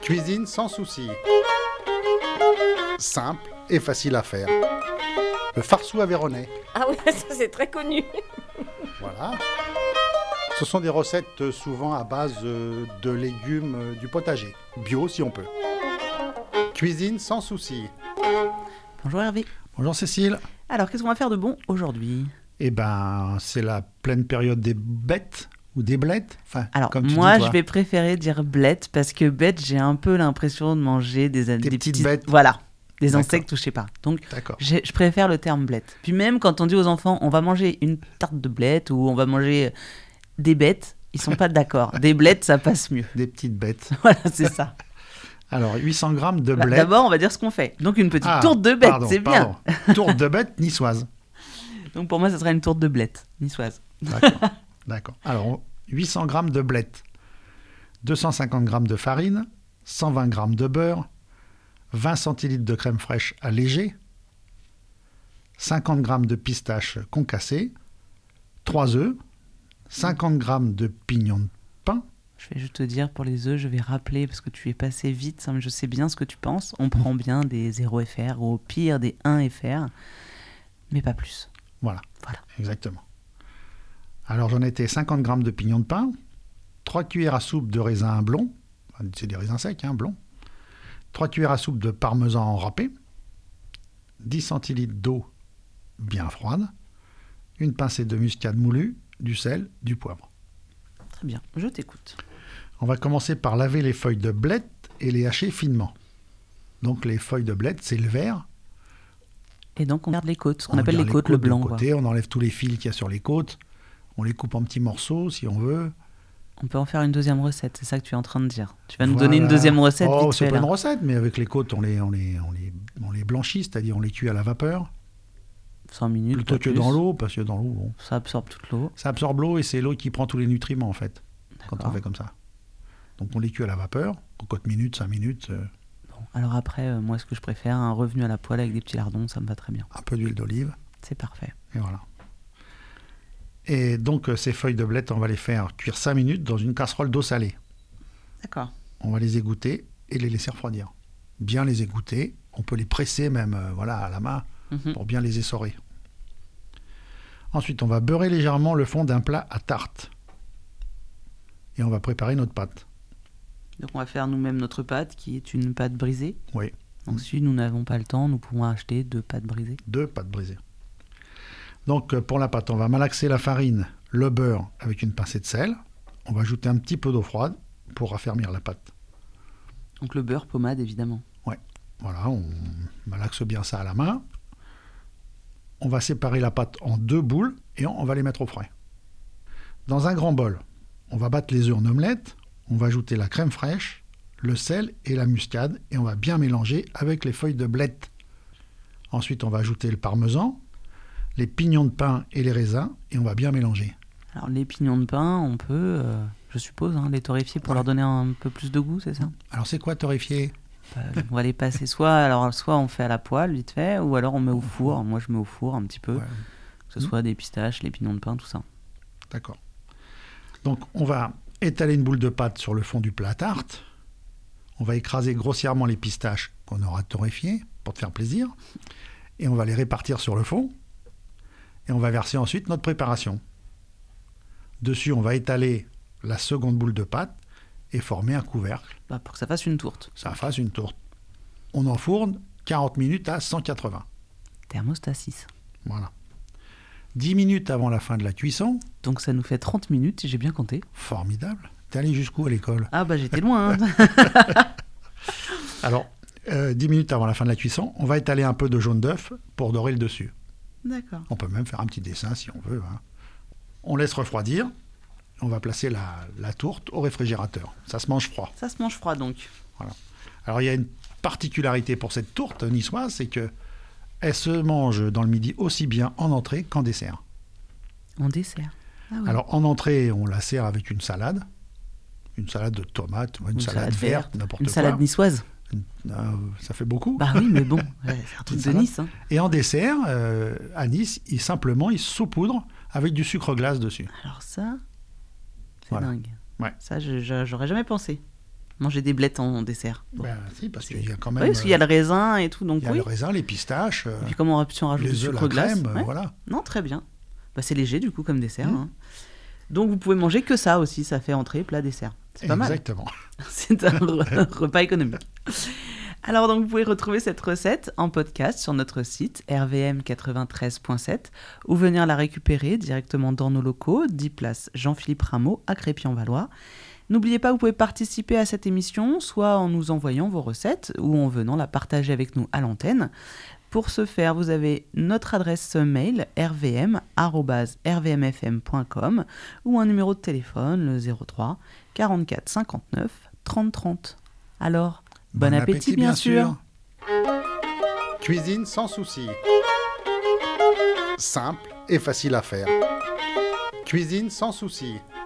Cuisine sans souci. Simple et facile à faire. Le farceau aveyronnais. Ah oui, ça c'est très connu. Voilà. Ce sont des recettes souvent à base de légumes du potager. Bio si on peut. Cuisine sans souci. Bonjour Hervé. Bonjour Cécile. Alors, qu'est-ce qu'on va faire de bon aujourd'hui ? Eh ben, c'est la pleine période des bêtes ou des blettes. Enfin, Alors, comme tu moi, dis, toi. je vais préférer dire blette parce que bête, j'ai un peu l'impression de manger des petites bêtes. Voilà, des D'accord. insectes ou je sais pas. Donc, D'accord. je préfère le terme blette. Puis même quand on dit aux enfants, on va manger une tarte de blette ou on va manger des bêtes, ils sont pas d'accord. Des blettes, ça passe mieux. Des petites bêtes. Voilà, c'est ça. Alors, 800 grammes de Bah, blettes. d'abord, on va dire ce qu'on fait. Donc, une petite tourte de bête, c'est bien. Tourte de bête niçoise. Donc, pour moi, ça serait une tourte de blette niçoise. D'accord. D'accord. Alors, 800 grammes de blettes, 250 grammes de farine, 120 grammes de beurre, 20 centilitres de crème fraîche allégée, 50 grammes de pistaches concassées, 3 œufs, 50 grammes de pignons de pain. Je vais juste te dire, pour les œufs, je vais rappeler, parce que tu es passé vite, hein, mais je sais bien ce que tu penses. On prend bien des 0 FR, ou au pire des 1 FR, mais pas plus. Voilà. Voilà. Exactement. Alors, j'en étais 50 grammes de pignons de pain, 3 cuillères à soupe de raisins blonds, enfin, c'est des raisins secs, hein, blonds, 3 cuillères à soupe de parmesan râpé, 10 centilitres d'eau bien froide, une pincée de muscade moulue, du sel, du poivre. Très bien, je t'écoute. On va commencer par laver les feuilles de blette et les hacher finement. Donc, les feuilles de blette, c'est le vert. Et donc, on garde les côtes, ce qu'on On appelle garde les côtes, le blanc. de Quoi. côté, on enlève tous les fils qu'il y a sur les côtes. On les coupe en petits morceaux, si on veut. On peut en faire une deuxième recette, c'est ça que tu es en train de dire. Tu vas nous Voilà. donner une deuxième recette Oh, vite c'est fait, pas là. une recette, mais avec les côtes, on les blanchit, c'est-à-dire on les cuit à la vapeur. 100 minutes, Plutôt pas que plus. dans l'eau, parce que dans l'eau, bon, Ça absorbe toute l'eau. ça absorbe l'eau et c'est l'eau qui prend tous les nutriments, en fait, quand on D'accord. fait comme ça. Donc on les cuit à la vapeur, cocotte minutes, 5 minutes, Bon, alors après, moi, ce que je préfère, un revenu à la poêle avec des petits lardons, ça me va très bien. un peu d'huile d'olive, C'est parfait. et voilà. Et donc ces feuilles de blette, on va les faire cuire 5 minutes dans une casserole d'eau salée. D'accord. On va les égoutter et les laisser refroidir. Bien les égoutter, on peut les presser même voilà, à la main pour bien les essorer. Ensuite, on va beurrer légèrement le fond d'un plat à tarte. Et on va préparer notre pâte. Donc, on va faire nous-mêmes notre pâte, qui est une pâte brisée. Oui, Donc, si nous n'avons pas le temps, nous pouvons acheter 2 pâtes brisées. 2 pâtes brisées. Donc, pour la pâte, on va malaxer la farine, le beurre avec une pincée de sel. On va ajouter un petit peu d'eau froide pour raffermir la pâte. Donc, le beurre pommade, évidemment. Voilà, on malaxe bien ça à la main. On va séparer la pâte en 2 boules et on va les mettre au frais. Dans un grand bol, on va battre les œufs en omelette, on va ajouter la crème fraîche, le sel et la muscade et on va bien mélanger avec les feuilles de blette. Ensuite, on va ajouter le parmesan, les pignons de pain et les raisins et on va bien mélanger. Alors, les pignons de pain, on peut, je suppose, les torréfier pour leur donner un peu plus de goût, c'est ça ? Alors, c'est quoi torréfier ? On va les passer soit on fait à la poêle, vite fait, ou alors on met au four. Moi, je mets au four un petit peu. Ouais. Que ce soit des pistaches, les pignons de pain, tout ça. D'accord. Donc, on va étaler une boule de pâte sur le fond du plat à tarte. On va écraser grossièrement les pistaches qu'on aura torréfiées pour te faire plaisir. Et on va les répartir sur le fond. Et on va verser ensuite notre préparation. Dessus, on va étaler la seconde boule de pâte et former un couvercle. Bah, pour que ça fasse une tourte. Ça fasse une tourte. On enfourne 40 minutes à 180. Thermostat 6. Voilà. 10 minutes avant la fin de la cuisson. Donc ça nous fait 30 minutes, si j'ai bien compté. Formidable. T'es allé jusqu'où à l'école ? Ah bah j'étais loin. Alors, 10 minutes avant la fin de la cuisson, on va étaler un peu de jaune d'œuf pour dorer le dessus. D'accord. On peut même faire un petit dessin si on veut. On laisse refroidir. On va placer la tourte au réfrigérateur. Ça se mange froid. Ça se mange froid donc. Voilà. Alors, il y a une particularité pour cette tourte niçoise, c'est qu'elle se mange dans le midi aussi bien en entrée qu'en dessert. En dessert. Ah oui. Alors, en entrée, on la sert avec une salade de tomates, une salade verte, n'importe quoi. Une salade niçoise. Ça fait beaucoup. Bah oui, mais bon, c'est un truc de Nice. Hein. Et en dessert, à Nice, ils saupoudrent avec du sucre glace dessus. Alors ça, c'est Voilà. dingue. Ouais. Ça, j'aurais jamais pensé. Manger des blettes en dessert. Bon. Ben, si, parce qu'il y a quand même... Oui, parce qu'il y a le raisin et tout, donc il y a oui. le raisin, les pistaches, Et puis comme on aurait pu en rajouter du les œufs, sucre la glace. crème, Ouais. voilà. Non, très bien. Bah, c'est léger du coup comme dessert. Hein. Donc vous pouvez manger que ça aussi, ça fait entrée, plat, dessert. C'est pas mal. Exactement. C'est un repas économique. Alors donc vous pouvez retrouver cette recette en podcast sur notre site rvm93.7 ou venir la récupérer directement dans nos locaux, 10 place Jean-Philippe Rameau à Crépy-en-Valois. N'oubliez pas, vous pouvez participer à cette émission, soit en nous envoyant vos recettes ou en venant la partager avec nous à l'antenne. Pour ce faire, vous avez notre adresse mail rvm@rvmfm.com ou un numéro de téléphone, le 03 44 59 30 30. Alors, bon appétit bien sûr. Cuisine sans souci. Simple et facile à faire. Cuisine sans souci.